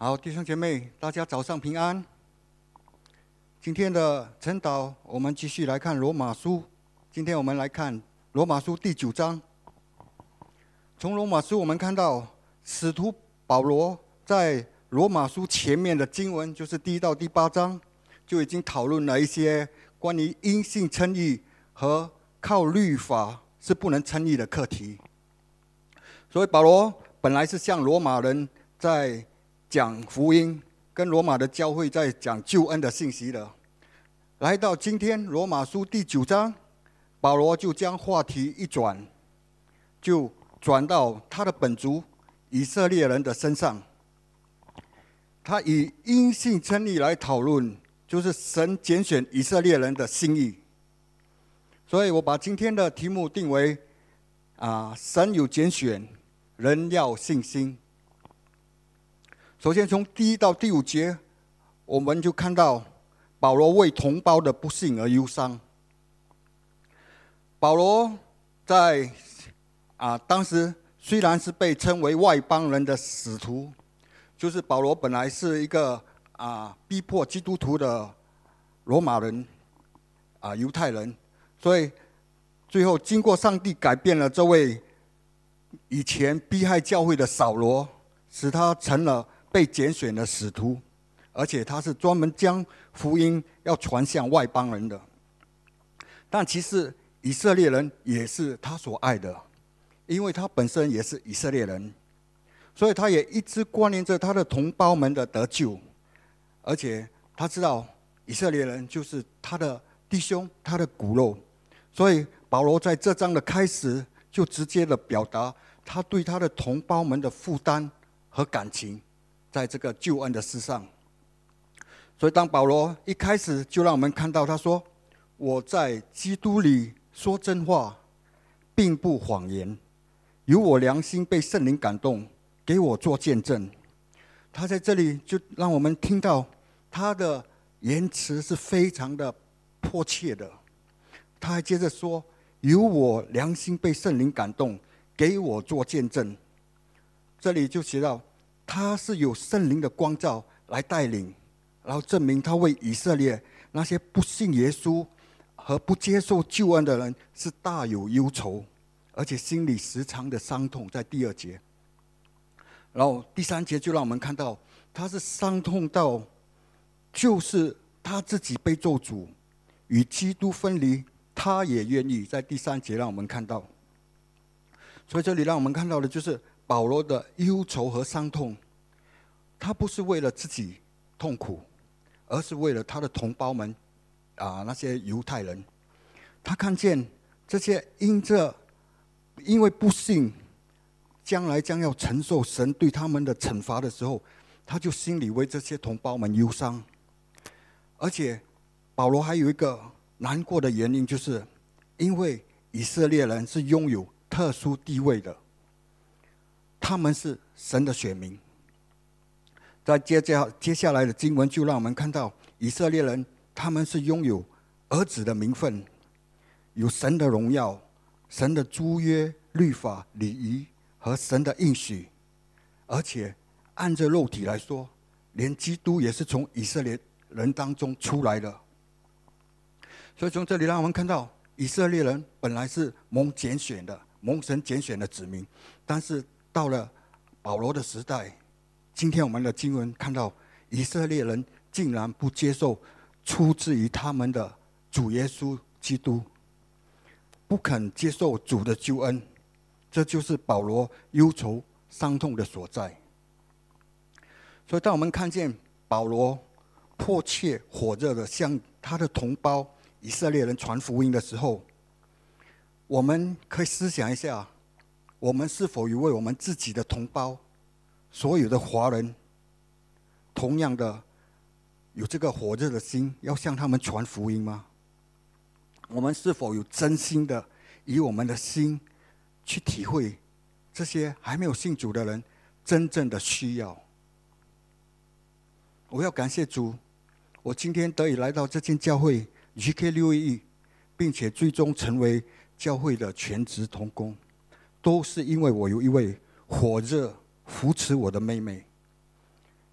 好，弟兄姐妹，大家早上平安。今天的晨祷，我们继续来看罗马书。今天我们来看罗马书第9章。从罗马书我们看到，使徒保罗在罗马书前面的经文，就是1到第8章，就已经讨论了一些关于因信称义和靠律法是不能称义的课题。所以保罗本来是向罗马人在讲福音，跟罗马的教会在讲救恩的信息的。来到今天罗马书第9章，保罗就将话题一转，就转到他的本族以色列人的身上。他以因信称义来讨论，就是神拣选以色列人的心意。所以我把今天的题目定为神有拣选，人要信心。首先从第1到第5节，我们就看到保罗为同胞的不幸而忧伤。保罗在当时虽然是被称为外邦人的使徒，就是保罗本来是一个逼迫基督徒的罗马人犹太人，所以最后经过上帝改变了这位以前逼害教会的扫罗，使他成了被拣选的使徒，而且他是专门将福音要传向外邦人的。但其实以色列人也是他所爱的，因为他本身也是以色列人，所以他也一直关念着他的同胞们的得救，而且他知道以色列人就是他的弟兄，他的骨肉。所以保罗在这章的开始就直接的表达他对他的同胞们的负担和感情，在这个救恩的事上。所以当保罗一开始就让我们看到他说，我在基督里说真话，并不谎言，有我良心被圣灵感动，给我做见证。他在这里就让我们听到他的言辞是非常的迫切的。他还接着说，有我良心被圣灵感动，给我做见证。这里就写到他是有圣灵的光照来带领，然后证明他为以色列那些不信耶稣和不接受救恩的人是大有忧愁，而且心里时常的伤痛，在第2节。然后第3节就让我们看到他是伤痛到就是他自己被咒诅，与基督分离，他也愿意，在第3节让我们看到。所以这里让我们看到的就是保罗的忧愁和伤痛，他不是为了自己痛苦，而是为了他的同胞们那些犹太人。他看见这些因为不信将来将要承受神对他们的惩罚的时候，他就心里为这些同胞们忧伤。而且保罗还有一个难过的原因，就是因为以色列人是拥有特殊地位的，他们是神的选民。在接下来的经文就让我们看到以色列人他们是拥有儿子的名分，有神的荣耀，神的诸约、律法、礼仪和神的应许，而且按着肉体来说，连基督也是从以色列人当中出来的。所以从这里让我们看到以色列人本来是蒙神拣选的子民，但是到了保罗的时代，今天我们的经文看到以色列人竟然不接受出自于他们的主耶稣基督，不肯接受主的救恩，这就是保罗忧愁伤痛的所在。所以当我们看见保罗迫切火热的向他的同胞以色列人传福音的时候，我们可以思想一下，我们是否有为我们自己的同胞，所有的华人同样的有这个火热的心要向他们传福音吗？我们是否有真心的以我们的心去体会这些还没有信主的人真正的需要？我要感谢主，我今天得以来到这间教会 GK611， 并且最终成为教会的全职同工，都是因为我有一位火热扶持我的妹妹。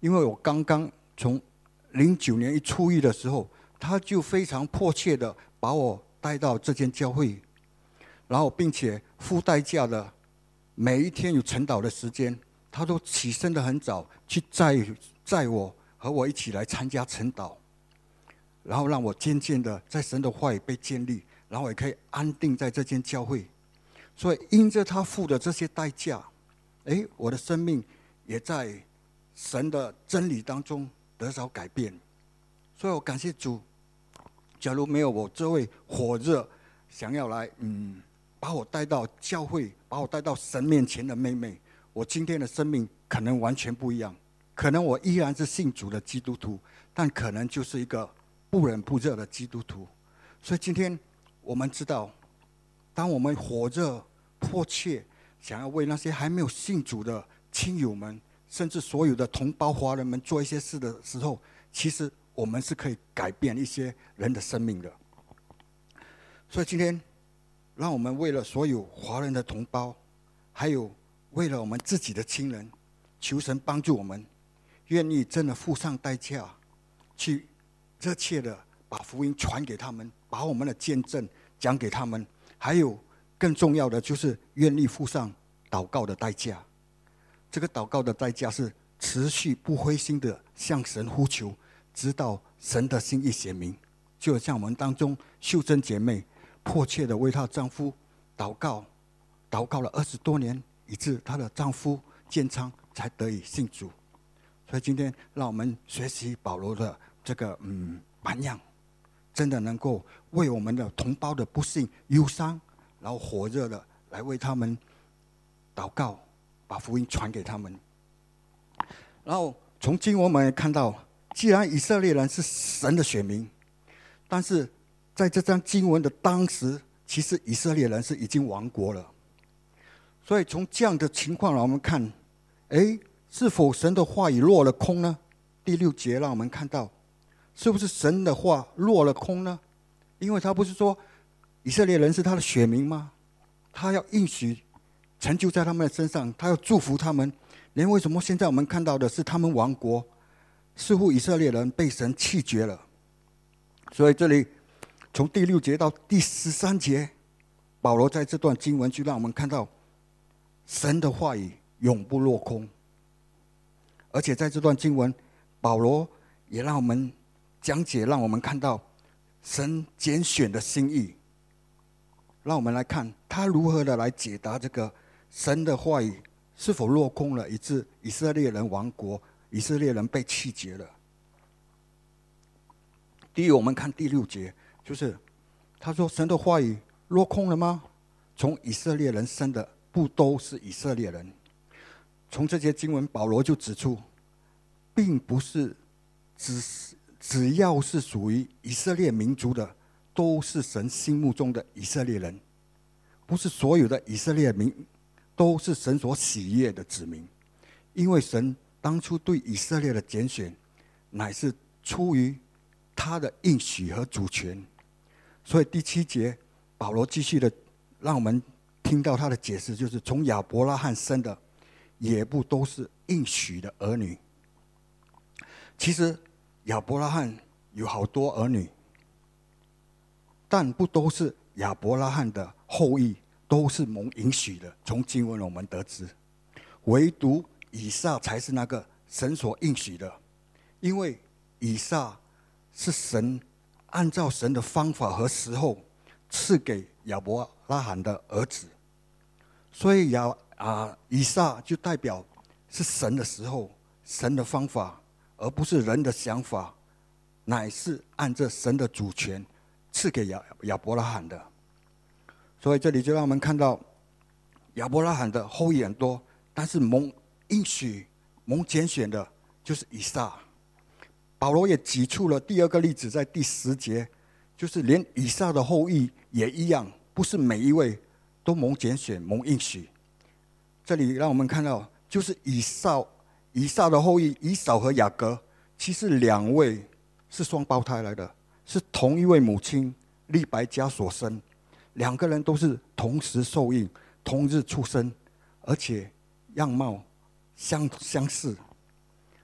因为我刚刚从09年一出狱的时候，他就非常迫切的把我带到这间教会，然后并且付代价的，每一天有晨祷的时间，他都起身的很早去载我和我一起来参加晨祷，然后让我渐渐的在神的话语被建立，然后也可以安定在这间教会。所以因着他付的这些代价，我的生命也在神的真理当中得着改变。所以我感谢主，假如没有我这位火热想要来把我带到教会，把我带到神面前的妹妹，我今天的生命可能完全不一样。可能我依然是信主的基督徒，但可能就是一个不冷不热的基督徒。所以今天我们知道，当我们火热迫切想要为那些还没有信主的亲友们，甚至所有的同胞华人们做一些事的时候，其实我们是可以改变一些人的生命的。所以今天让我们为了所有华人的同胞，还有为了我们自己的亲人，求神帮助我们，愿意真的付上代价，去热切的把福音传给他们，把我们的见证讲给他们，还有更重要的就是愿意付上祷告的代价。这个祷告的代价是持续不灰心的向神呼求，直到神的心意显明。就像我们当中秀珍姐妹迫切的为她丈夫祷告了20多年，以致她的丈夫健昌才得以信主。所以今天让我们学习保罗的这个榜样，真的能够为我们的同胞的不幸忧伤，然后火热的来为他们祷告，把福音传给他们。然后从经文我们也看到，既然以色列人是神的选民，但是在这张经文的当时，其实以色列人是已经亡国了。所以从这样的情况让我们看，是否神的话语落了空呢？第6节让我们看到，是不是神的话落了空呢？因为他不是说以色列人是他的选民吗？他要应许成就在他们的身上，他要祝福他们。连为什么现在我们看到的是他们亡国，似乎以色列人被神弃绝了。所以这里从第6节到第13节，保罗在这段经文就让我们看到神的话语永不落空。而且在这段经文，保罗也让我们讲解，让我们看到神拣选的心意。让我们来看他如何的来解答这个神的话语是否落空了，以致以色列人亡国，以色列人被弃绝了。第一，我们看第6节，就是他说神的话语落空了吗？从以色列人生的不都是以色列人？从这些经文，保罗就指出，并不是只要是属于以色列民族的，都是神心目中的以色列人。不是所有的以色列民都是神所喜悦的子民，因为神当初对以色列的拣选，乃是出于他的应许和主权。所以第7节，保罗继续的让我们听到他的解释，就是从亚伯拉罕生的，也不都是应许的儿女。其实亚伯拉罕有好多儿女，但不都是亚伯拉罕的后裔，都是蒙应许的。从经文我们得知，唯独以撒才是那个神所应许的，因为以撒是神按照神的方法和时候赐给亚伯拉罕的儿子，所以以撒就代表是神的时候，神的方法，而不是人的想法，乃是按着神的主权赐给亚伯拉罕的。所以这里就让我们看到亚伯拉罕的后裔很多，但是蒙应许蒙拣选的就是以撒。保罗也举出了第2个例子，在第10节，就是连以撒的后裔也一样，不是每一位都蒙拣选蒙应许。这里让我们看到，就是以撒的后裔以扫和雅各，其实2位是双胞胎来的，是同一位母亲利百加所生，2个人都是同时受孕，同日出生，而且样貌相似。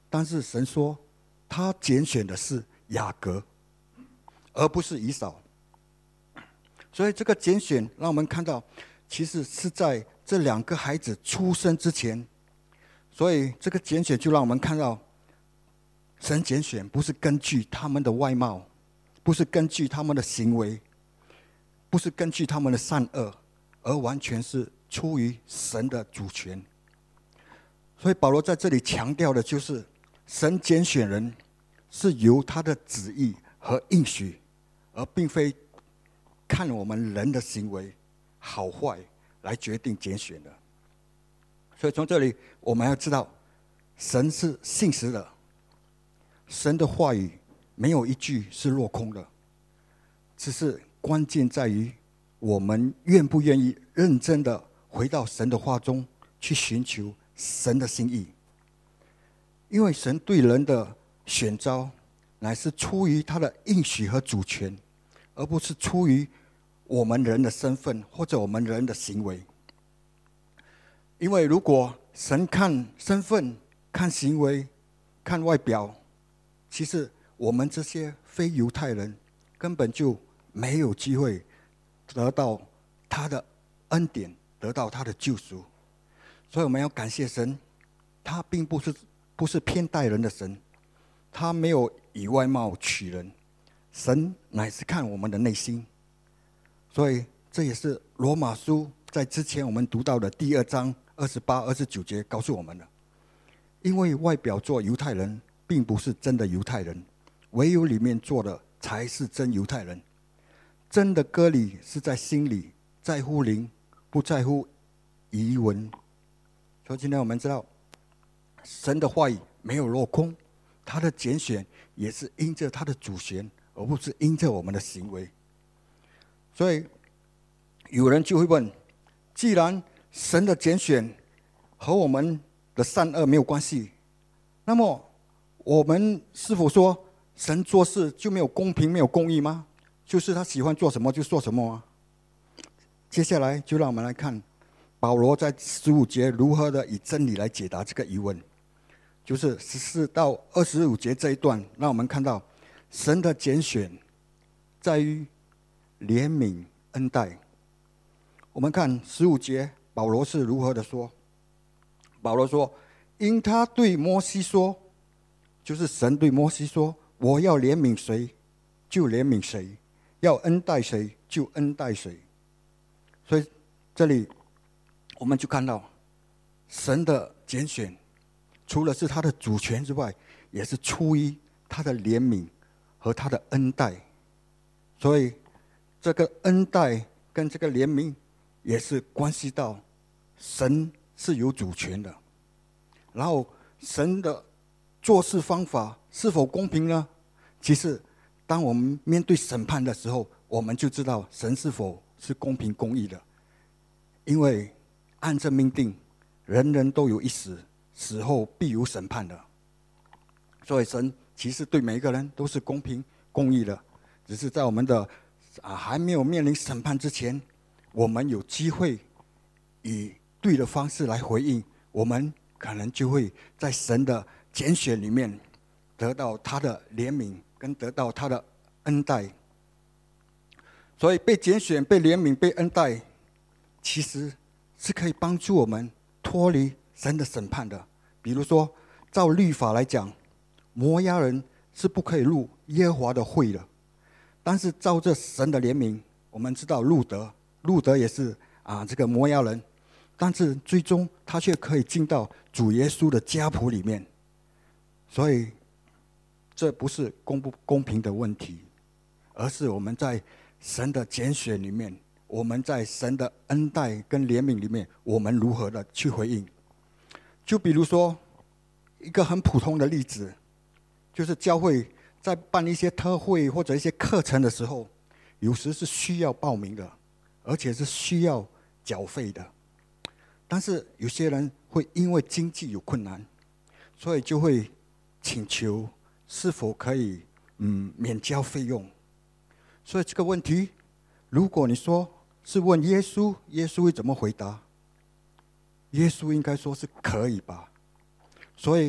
但是神说他拣选的是雅各，而不是以扫。所以这个拣选让我们看到，其实是在这2个孩子出生之前。所以这个拣选就让我们看到，神拣选不是根据他们的外貌，不是根据他们的行为，不是根据他们的善恶，而完全是出于神的主权。所以保罗在这里强调的就是，神拣选人是由他的旨意和应许，而并非看我们人的行为好坏来决定拣选的。所以从这里我们要知道，神是信实的，神的话语没有一句是落空的，只是关键在于我们愿不愿意认真的回到神的话中去寻求神的心意。因为神对人的选召乃是出于他的应许和主权，而不是出于我们人的身份或者我们人的行为。因为如果神看身份、看行为、看外表，其实我们这些非犹太人根本就没有机会得到他的恩典，得到他的救赎。所以我们要感谢神，他并不是偏待人的神，他没有以外貌取人，神乃是看我们的内心。所以这也是罗马书在之前我们读到的第2章28、29节告诉我们的。因为外表做犹太人并不是真的犹太人，唯有里面做的才是真犹太人。真的割礼是在心里，在乎灵，不在乎仪文。所以今天我们知道，神的话语没有落空，他的拣选也是因着他的主权，而不是因着我们的行为。所以有人就会问，既然神的拣选和我们的善恶没有关系，那么我们是否说神做事就没有公平、没有公义吗？就是他喜欢做什么就做什么吗？接下来就让我们来看保罗在15节如何的以真理来解答这个疑问。就是14到25节这一段，让我们看到神的拣选在于怜悯恩待。我们看15节保罗是如何的说。保罗说，因他对摩西说，就是神对摩西说，我要怜悯谁就怜悯谁，要恩待谁就恩待谁。所以这里我们就看到神的拣选除了是他的主权之外，也是出于他的怜悯和他的恩待。所以这个恩待跟这个怜悯也是关系到神是有主权的。然后神的做事方法是否公平呢？其实当我们面对审判的时候，我们就知道神是否是公平公义的。因为按着命定，人人都有一死，死后必有审判的。所以神其实对每一个人都是公平公义的，只是在我们的还没有面临审判之前，我们有机会以对的方式来回应，我们可能就会在神的拣选里面得到他的怜悯，跟得到他的恩待。所以被拣选、被怜悯、被恩待，其实是可以帮助我们脱离神的审判的。比如说，照律法来讲，摩押人是不可以入耶和华的会的。但是照着神的怜悯，我们知道路德也是这个摩押人，但是最终他却可以进到主耶稣的家谱里面。所以这不是公不公平的问题，而是我们在神的拣选里面，我们在神的恩待跟怜悯里面，我们如何的去回应。就比如说一个很普通的例子，就是教会在办一些特会或者一些课程的时候，有时是需要报名的，而且是需要缴费的。但是有些人会因为经济有困难，所以就会请求是否可以免交费用。所以这个问题，如果你说是问耶稣，耶稣会怎么回答？耶稣应该说是可以吧。所以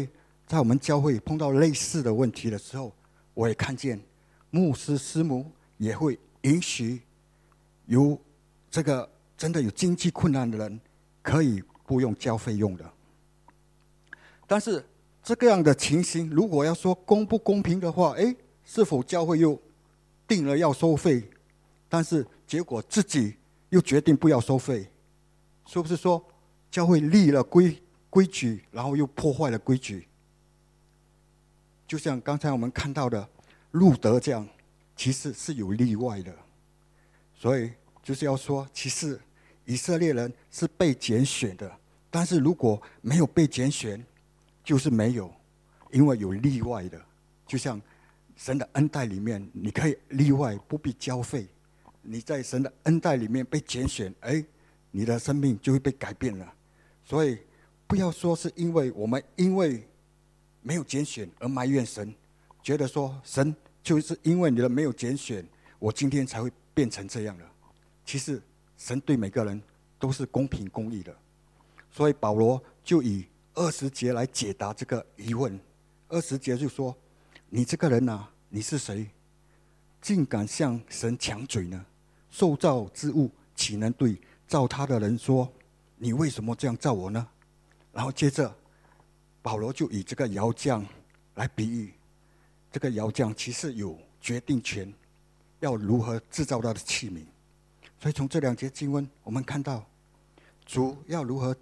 在我们教会碰到类似的问题的时候，我也看见牧师师母也会允许有这个真的有经济困难的人可以不用交费用的。但是这个样的情形，如果要说公不公平的话，是否教会又定了要收费，但是结果自己又决定不要收费，是不是说教会立了规矩，然后又破坏了规矩？就像刚才我们看到的路德这样，其实是有例外的。所以就是要说，其实以色列人是被拣选的，但是如果没有被拣选，就是没有，因为有例外的。就像神的恩待里面，你可以例外，不必交费。你在神的恩待里面被拣选，你的生命就会被改变了。所以不要说是因为我们因为没有拣选而埋怨神，觉得说神就是因为你的没有拣选，我今天才会变成这样的。其实神对每个人都是公平公义的。所以保罗就以20节来解答这个疑问。20节就说，你这个人啊，你是谁，竟敢向神抢嘴呢？受造之物岂能对造他的人说，你为什么这样造我呢？然后接着保罗就以这个窑匠来比喻，这个窑匠其实有决定权，要如何制造他的器皿。所以从这2节经文我们看到，主要如何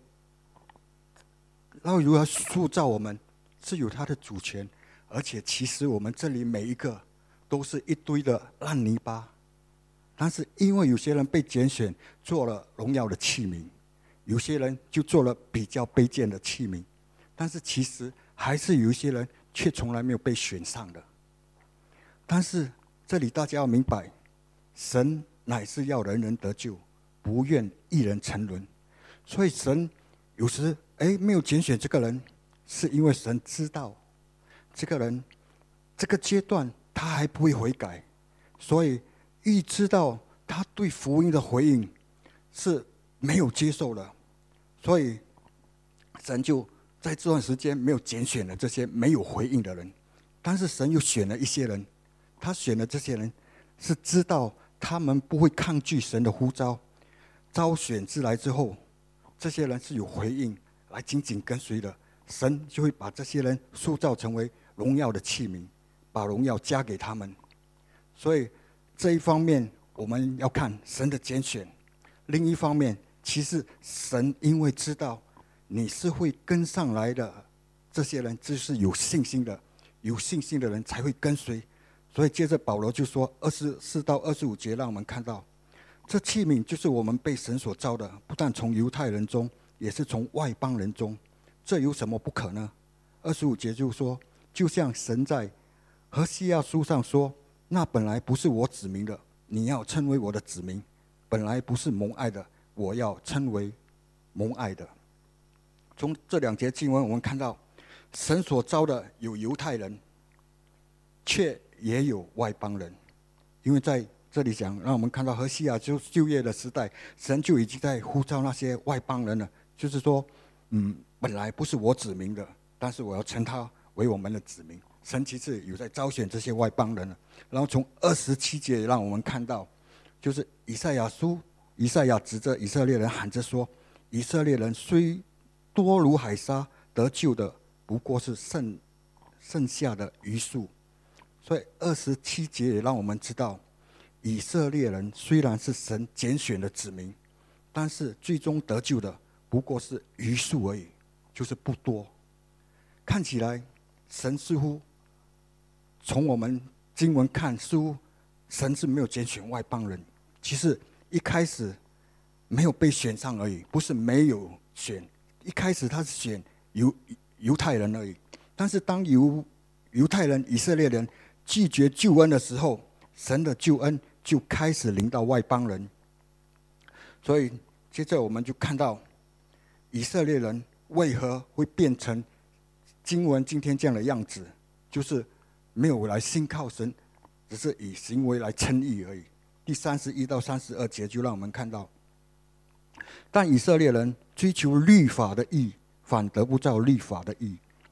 塑造我们，是有他的主权。而且其实我们这里每一个都是一堆的烂泥巴，但是因为有些人被拣选做了荣耀的器皿，有些人就做了比较卑贱的器皿，但是其实还是有一些人却从来没有被选上的。但是这里大家要明白，神乃是要人人得救，不愿一人沉沦。所以神有时没有拣选这个人，是因为神知道这个人这个阶段他还不会悔改，所以预知到他对福音的回应是没有接受的，所以神就在这段时间没有拣选了这些没有回应的人。但是神又选了一些人，他选了这些人是知道他们不会抗拒神的呼召，招选之来之后，这些人是有回应来紧紧跟随的，神就会把这些人塑造成为荣耀的器皿，把荣耀加给他们。所以这一方面我们要看神的拣选，另一方面其实神因为知道你是会跟上来的，这些人就是有信心的，有信心的人才会跟随。所以接着保罗就说24到25节，让我们看到这器皿就是我们被神所造的，不但从犹太人中，也是从外邦人中，这有什么不可呢？25节就说，就像神在何西阿书上说，那本来不是我指明的，你要称为我的子民；本来不是蒙爱的，我要称为蒙爱的。从这2节经文我们看到，神所招的有犹太人，却也有外邦人。因为在这里讲，让我们看到何西阿就业的时代，神就已经在呼召那些外邦人了，就是说本来不是我指明的，但是我要称他为我们的子民。神其实有在招选这些外邦人了。然后从27节也让我们看到，就是以赛亚指着以色列人喊着说，以色列人虽多如海沙，得救的不过是剩下的余数。所以27节也让我们知道，以色列人虽然是神拣选的子民，但是最终得救的不过是余数而已，就是不多。看起来神似乎从我们经文看，似乎神是没有拣选外邦人，其实一开始没有被选上而已，不是没有选，一开始他是选犹太人而已。但是当犹太人以色列人拒绝救恩的时候，神的救恩就开始临到外邦人。所以接着我们就看到以色列人为何会变成经文今天这样的样子，就是没有来信靠神，只是以行为来称义而已。第31到32节就让我们看到，但以色列人追求律法的义，反得不到律法的义，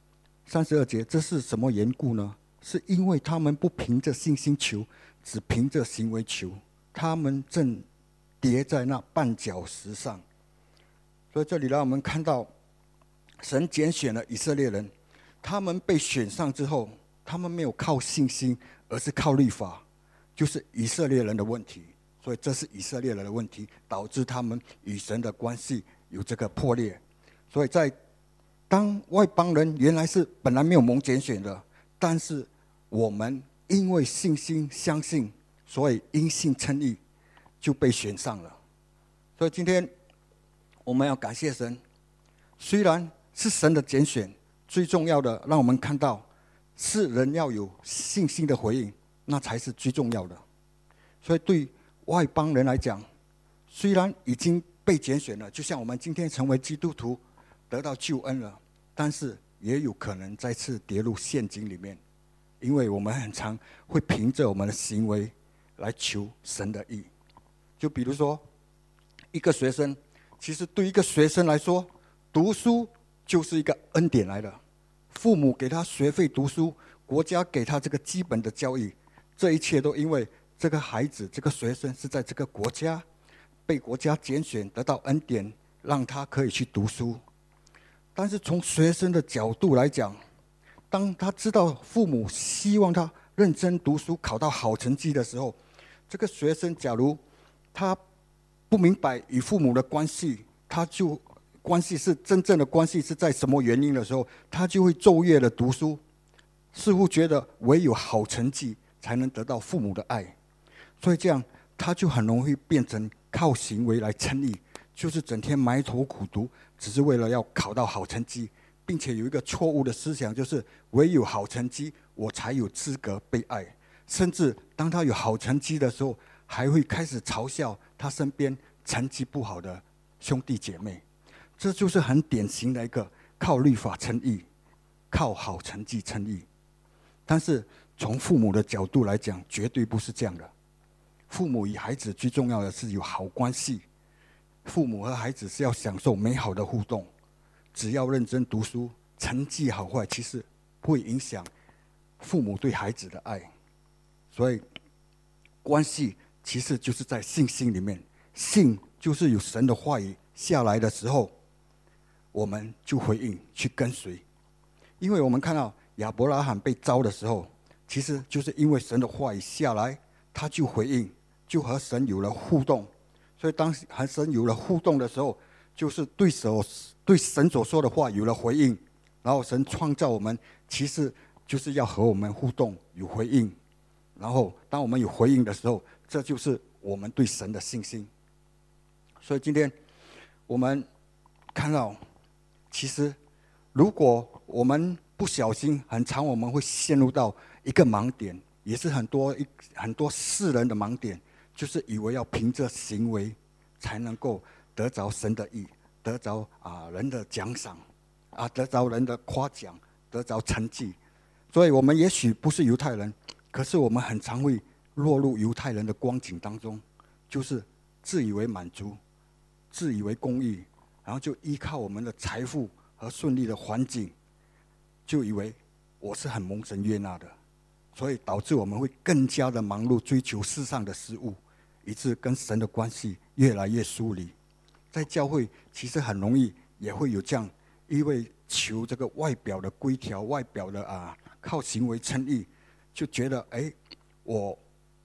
32节，这是什么缘故呢？是因为他们不凭着信心求，只凭着行为求，他们正跌在那绊脚石上。所以这里让我们看到，神拣选了以色列人，他们被选上之后，他们没有靠信心，而是靠律法，就是以色列人的问题。所以这是以色列人的问题，导致他们与神的关系有这个破裂。所以当外邦人原来是本来没有蒙拣选的，但是我们因为信心相信，所以因信称义，就被选上了。所以今天我们要感谢神，虽然是神的拣选，最重要的让我们看到是人要有信心的回应，那才是最重要的。所以对外邦人来讲，虽然已经被拣选了，就像我们今天成为基督徒得到救恩了，但是也有可能再次跌入陷阱里面，因为我们很常会凭着我们的行为来求神的义。就比如说一个学生，其实对一个学生来说，读书就是一个恩典来的，父母给他学费读书，国家给他这个基本的教育，这一切都因为这个孩子这个学生是在这个国家被国家拣选，得到恩典，让他可以去读书。但是从学生的角度来讲，当他知道父母希望他认真读书考到好成绩的时候，这个学生假如他不明白与父母的关系，他就关系是真正的关系是在什么原因的时候，他就会昼夜的读书，似乎觉得唯有好成绩才能得到父母的爱，所以这样他就很容易变成靠行为来称义，就是整天埋头苦读，只是为了要考到好成绩，并且有一个错误的思想，就是唯有好成绩我才有资格被爱，甚至当他有好成绩的时候，还会开始嘲笑他身边成绩不好的兄弟姐妹。这就是很典型的一个靠律法称义，靠好成绩称义。但是从父母的角度来讲，绝对不是这样的。父母与孩子最重要的是有好关系，父母和孩子是要享受美好的互动，只要认真读书，成绩好坏其实不会影响父母对孩子的爱。所以关系其实就是在信心里面，信就是有神的话语下来的时候，我们就回应去跟随。因为我们看到亚伯拉罕被召的时候，其实就是因为神的话语下来，他就回应，就和神有了互动。所以当和神有了互动的时候，就是对神所说的话有了回应，然后神创造我们，其实就是要和我们互动，有回应。然后当我们有回应的时候，这就是我们对神的信心。所以今天我们看到，其实如果我们不小心，很常我们会陷入到一个盲点，也是很多世人的盲点，就是以为要凭着行为才能够得着神的义，得着人的奖赏，得着人的夸奖，得着成绩。所以我们也许不是犹太人，可是我们很常会落入犹太人的光景当中，就是自以为满足，自以为公义，然后就依靠我们的财富和顺利的环境，就以为我是很蒙神悦纳的，所以导致我们会更加的忙碌追求世上的事物，以致跟神的关系越来越疏离。在教会其实很容易也会有这样，因为求这个外表的规条，外表的靠行为称义，就觉得我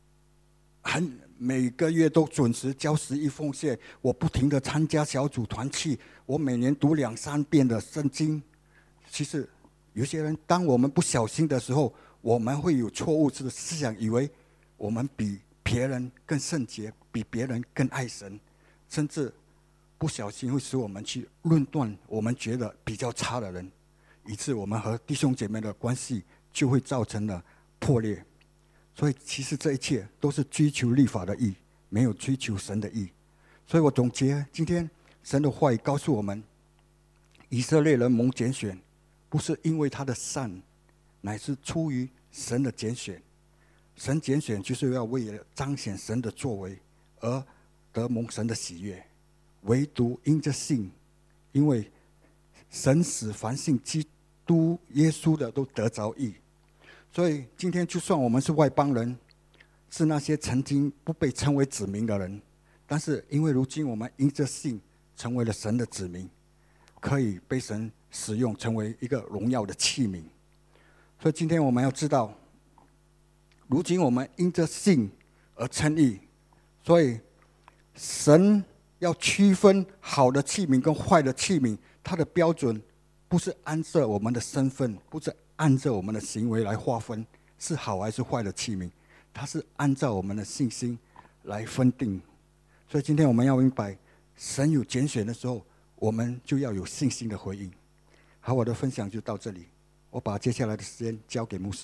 每个月都准时交11奉献，我不停的参加小组团契，我每年读2-3遍的圣经。其实有些人当我们不小心的时候，我们会有错误的思想，以为我们比别人更圣洁，比别人更爱神，甚至不小心会使我们去论断我们觉得比较差的人，以致我们和弟兄姐妹的关系就会造成了破裂。所以其实这一切都是追求律法的义，没有追求神的义。所以我总结今天神的话语告诉我们，以色列人蒙拣选，不是因为他的善，乃是出于神的拣选。神拣选就是要为了彰显神的作为而得蒙神的喜悦。唯独因着信，因为神使凡信基督耶稣的都得着义。所以今天就算我们是外邦人，是那些曾经不被称为子民的人，但是因为如今我们因着信成为了神的子民，可以被神使用，成为一个荣耀的器皿。所以今天我们要知道，如今我们因着信而称义，所以神要区分好的器皿跟坏的器皿，它的标准不是按照我们的身份，不是按照我们的行为来划分是好还是坏的器皿，它是按照我们的信心来分定。所以今天我们要明白，神有拣选的时候，我们就要有信心的回应。好，我的分享就到这里，我把接下来的时间交给牧师。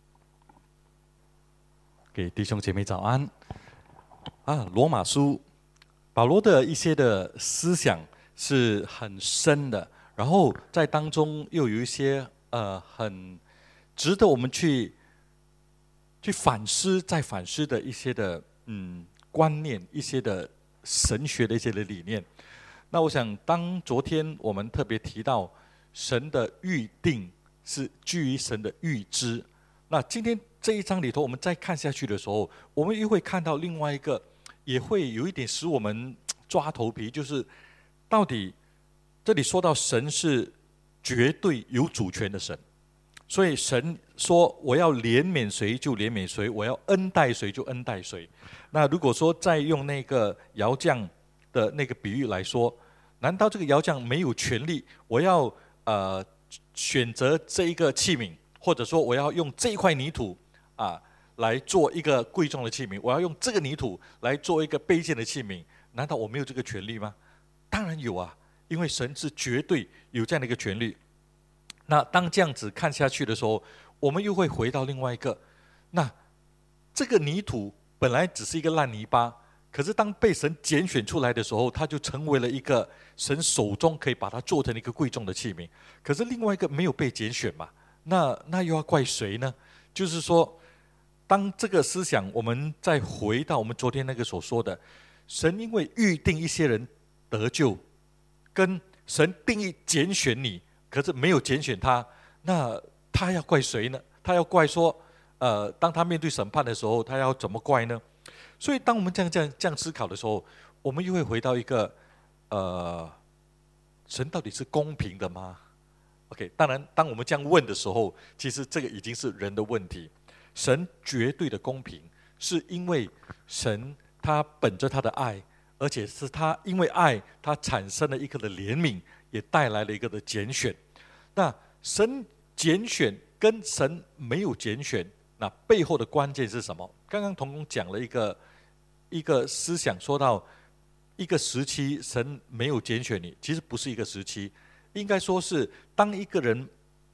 给弟兄姐妹早安。罗马书，保罗的一些的思想是很深的，然后在当中又有一些很值得我们去反思、再反思的一些的观念，一些的神学的一些的理念。那我想，当昨天我们特别提到神的预定是基于神的预知，那今天这一章里头，我们再看下去的时候，我们又会看到另外一个，也会有一点使我们抓头皮，就是到底这里说到神是绝对有主权的神，所以神说我要怜悯谁就怜悯谁，我要恩待谁就恩待谁。那如果说再用那个窑匠的那个比喻来说，难道这个窑匠没有权利我要选择这一个器皿，或者说我要用这一块泥土来做一个贵重的器皿，我要用这个泥土来做一个卑贱的器皿，难道我没有这个权利吗？当然有啊，因为神是绝对有这样的一个权利。那当这样子看下去的时候，我们又会回到另外一个，那这个泥土本来只是一个烂泥巴，可是当被神拣选出来的时候，它就成为了一个神手中可以把它做成一个贵重的器皿。可是另外一个没有被拣选嘛，那又要怪谁呢？就是说，当这个思想我们再回到我们昨天那个所说的，神因为预定一些人得救，跟神定义拣选你，可是没有拣选他，那他要怪谁呢？他要怪说，当他面对审判的时候，他要怎么怪呢？所以当我们这样思考的时候，我们又会回到一个，神到底是公平的吗？ OK， 当然当我们这样问的时候，其实这个已经是人的问题。神绝对的公平，是因为神他本着他的爱，而且是他因为爱，他产生了一个的怜悯，也带来了一个的拣选。那神拣选跟神没有拣选，那背后的关键是什么？刚刚同工讲了一个思想，说到一个时期神没有拣选你，其实不是一个时期，应该说是当一个人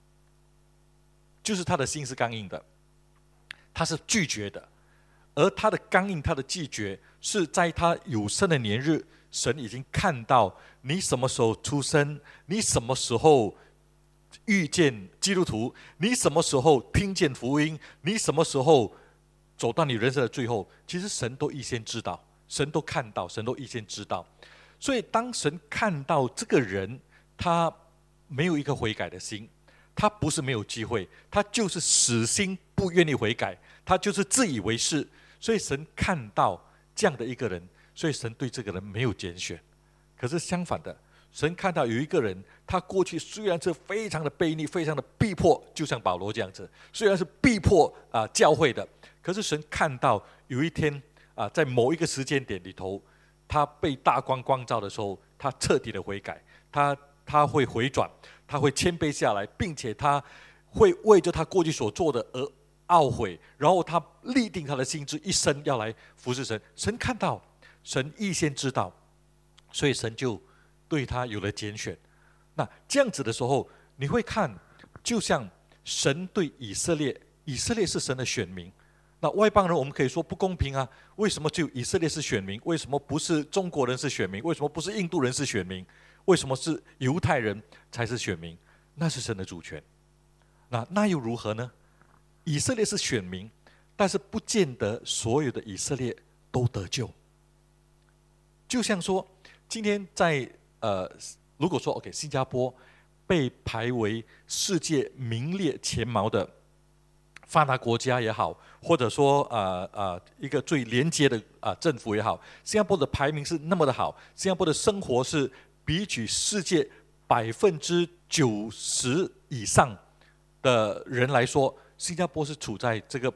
就是他的心是刚硬的，他是拒绝的，而他的刚硬，他的拒绝是在他有生的年日，神已经看到你什么时候出生，你什么时候遇见基督徒，你什么时候听见福音，你什么时候走到你人生的最后，其实神都预先知道，神都看到，神都预先知道。所以当神看到这个人他没有一个悔改的心，他不是没有机会，他就是死心不愿意悔改，他就是自以为是，所以神看到这样的一个人，所以神对这个人没有拣选。可是相反的，神看到有一个人，他过去虽然是非常的悖逆，非常的逼迫，就像保罗这样子，虽然是逼迫教会的，可是神看到有一天在某一个时间点里头，他被大光光照的时候，他彻底的悔改，他会回转，他会谦卑下来，并且他会为着他过去所做的而懊悔，然后他立定他的心志，一生要来服侍神。神看到，神预先知道，所以神就对他有了拣选。那这样子的时候，你会看，就像神对以色列，以色列是神的选民。那外邦人我们可以说不公平啊，为什么只有以色列是选民？为什么不是中国人是选民？为什么不是印度人是选民？为什么是犹太人才是选民？那是神的主权。那又如何呢？以色列是选民，但是不见得所有的以色列都得救。就像说，今天在如果说 OK， 新加坡被排为世界名列前茅的发达国家也好，或者说一个最廉洁的政府也好，新加坡的排名是那么的好，新加坡的生活是比起世界90%以上的人来说，新加坡是处在这个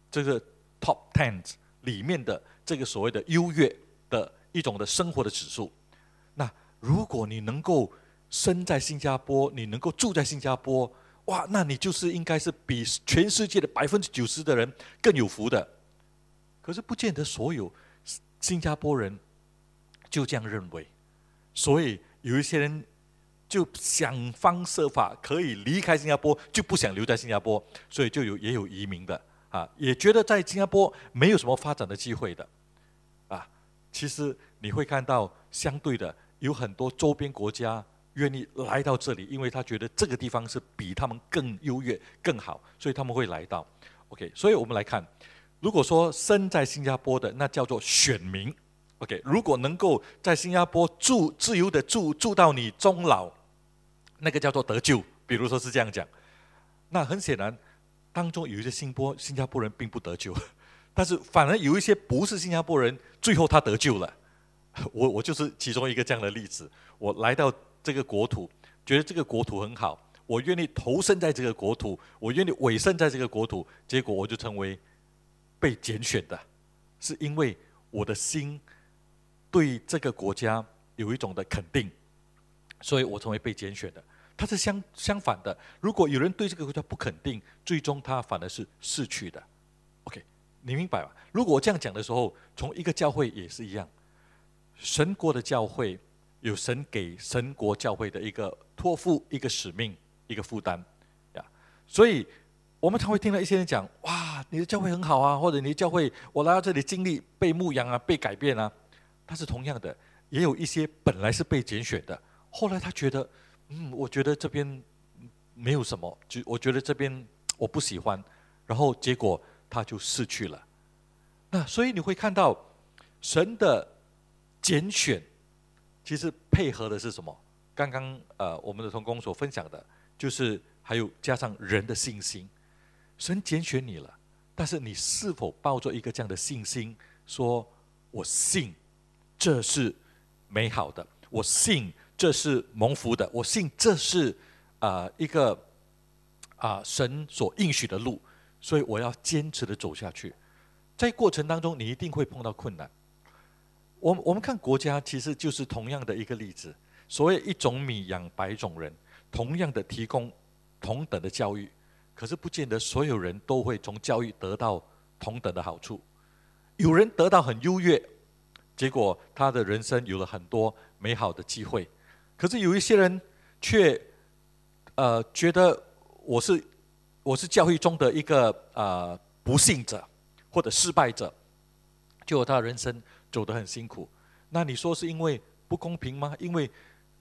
top 10里面的这个所谓的优越的一种的生活的指数。那如果你能够生在新加坡，你能够住在新加坡，哇，那你就是应该是比全世界的90%的人更有福的。可是不见得所有新加坡人就这样认为，所以有一些人就想方设法可以离开新加坡，就不想留在新加坡，所以也有移民的也觉得在新加坡没有什么发展的机会的其实你会看到相对的有很多周边国家愿意来到这里，因为他觉得这个地方是比他们更优越更好，所以他们会来到。 OK， 所以我们来看，如果说生在新加坡的，那叫做选民。 OK， 如果能够在新加坡自由的住到你终老，那个叫做得救，比如说是这样讲。那很显然当中有一些新加坡人并不得救，但是反而有一些不是新加坡人，最后他得救了。我就是其中一个这样的例子。我来到这个国土，觉得这个国土很好，我愿意投身在这个国土，我愿意委身在这个国土，结果我就成为被拣选的，是因为我的心对这个国家有一种的肯定，所以我成为被拣选的。它是相反的，如果有人对这个国家不肯定，最终他反而是逝去的。 OK， 你明白吧？如果我这样讲的时候，从一个教会也是一样，神国的教会有神给神国教会的一个托付、一个使命、一个负担所以我们常会听到一些人讲，哇，你的教会很好啊，或者你的教会我来到这里经历被牧养被改变但是同样的，也有一些本来是被拣选的，后来他觉得我觉得这边没有什么，我觉得这边我不喜欢，然后结果他就逝去了。那所以你会看到神的拣选其实配合的是什么？刚刚我们的同工所分享的，就是还有加上人的信心。神拣选你了，但是你是否抱着一个这样的信心，说我信这是美好的，我信这是蒙福的，我信这是一个神所应许的路，所以我要坚持的走下去。在过程当中你一定会碰到困难。我们看国家其实就是同样的一个例子，所谓一种米养百种人，同样的提供同等的教育，可是不见得所有人都会从教育得到同等的好处。有人得到很优越，结果他的人生有了很多美好的机会，可是有一些人却觉得我是教育中的一个不幸者或者失败者，结果他的人生走得很辛苦。那你说是因为不公平吗？因为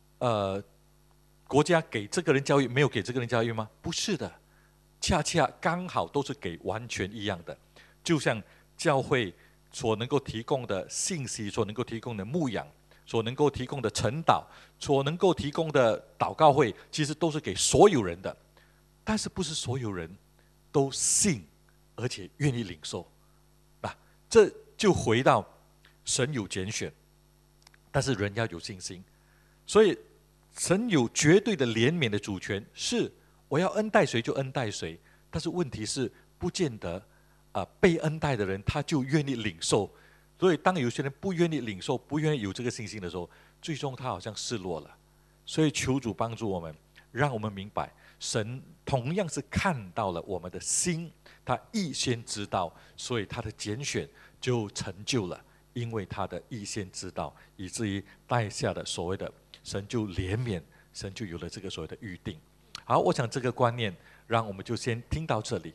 国家给这个人教育没有给这个人教育吗？不是的，恰恰刚好都是给完全一样的。就像教会所能够提供的信息，所能够提供的牧养，所能够提供的晨祷，所能够提供的祷告会，其实都是给所有人的。但是不是所有人都信而且愿意领受。这就回到神有拣选，但是人要有信心。所以神有绝对的怜悯的主权，是我要恩待谁就恩待谁，但是问题是不见得被恩待的人他就愿意领受。所以当有些人不愿意领受，不愿意有这个信心的时候，最终他好像失落了。所以求主帮助我们，让我们明白神同样是看到了我们的心，他预先知道，所以他的拣选就成就了，因为他的预先知道，以至于带下的所谓的神就怜悯，神就有了这个所谓的预定。好，我想这个观念让我们就先听到这里。